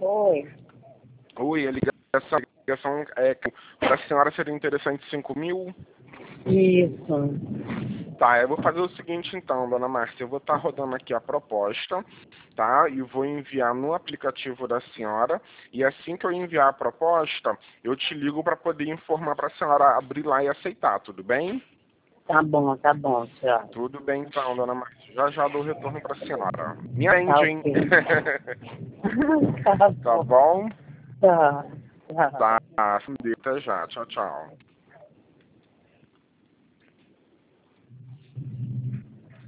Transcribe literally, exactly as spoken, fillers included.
Oi. Oi, a ligação, a ligação é que para a senhora seria interessante cinco mil? Isso. Tá, eu vou fazer o seguinte então, dona Márcia, eu vou estar rodando aqui a proposta, tá? E vou enviar no aplicativo da senhora, e assim que eu enviar a proposta, eu te ligo para poder informar para a senhora abrir lá e aceitar, tudo bem? Tá bom, tá bom, tchau. Tudo bem então, dona Márcia, já já dou retorno para a senhora. Me atende, Tá hein? ok. Tá Tá bom. bom? Tchau. Tchau. Tá, até já, tchau, tchau.